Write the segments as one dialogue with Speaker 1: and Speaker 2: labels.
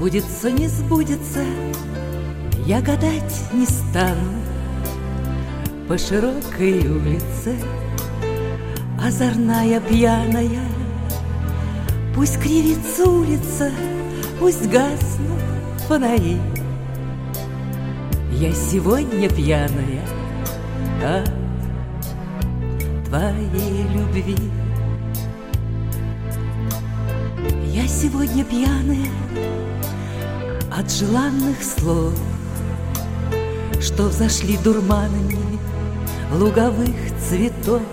Speaker 1: Сбудется, не сбудется, я гадать не стану. По широкой улице, озорная, пьяная, пусть кривится улица, пусть гаснут фонари. Я сегодня пьяная от твоей любви. Я сегодня пьяная от желанных слов, что взошли дурманами луговых цветов,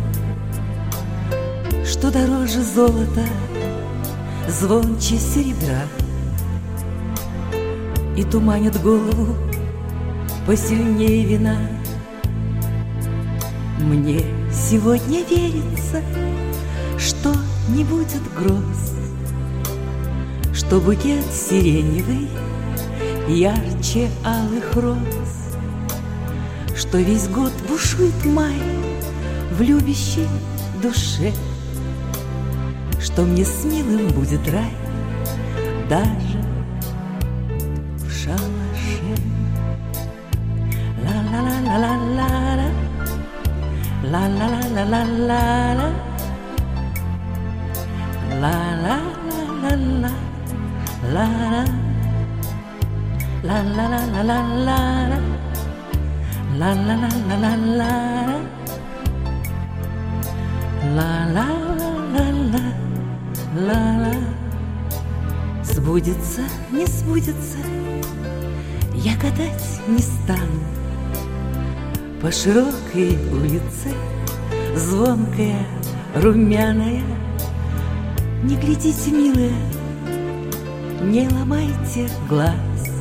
Speaker 1: что дороже золота, звонче серебра, и туманит голову посильнее вина. Мне сегодня верится, что не будет гроз, что букет сиреневый ярче алых роз, что весь год бушует май в любящей душе, что мне с милым будет рай даже в шалаше. Ла-ла-ла-ла-ла-ла, ла-ла-ла-ла-ла-ла, ла-ла-ла-ла-ла, ла-ла, ла-ла-ла-ла-ла-ла, ла-ла-ла-ла-ла-ла, ла-ла-ла-ла-ла. Сбудется, не сбудется, я гадать не стану. По широкой улице, звонкая, румяная, не глядите, милая, не ломайте глаз.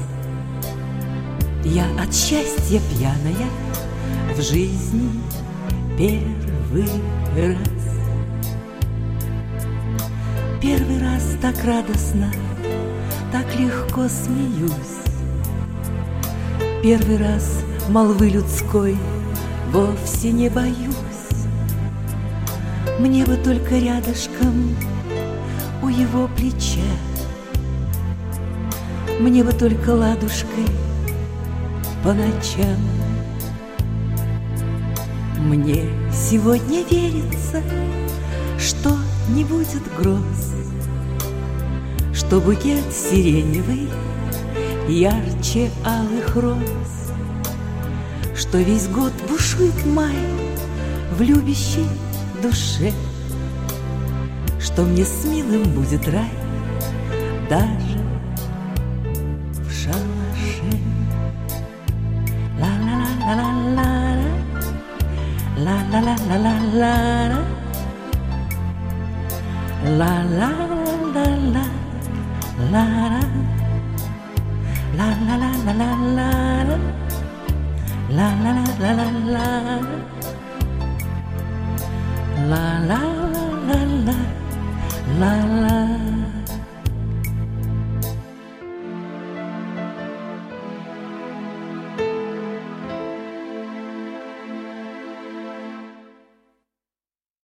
Speaker 1: Я от счастья пьяная в жизни первый раз. Первый раз так радостно, так легко смеюсь. Первый раз молвы людской вовсе не боюсь. Мне бы только рядышком у его плеча, мне бы только ладушкой по ночам. Мне сегодня верится, что не будет гроз, что букет сиреневый ярче алых роз, что весь год бушует май в любящей душе, что мне с милым будет рай даже в шалаше. Ла-ла-ла-ла-ла, ла-ла-ла-ла-ла, ла-ла-ла-ла-ла, ла-ла-ла-ла-ла, ла-ла-ла-ла-ла, ла-ла-ла-ла-ла.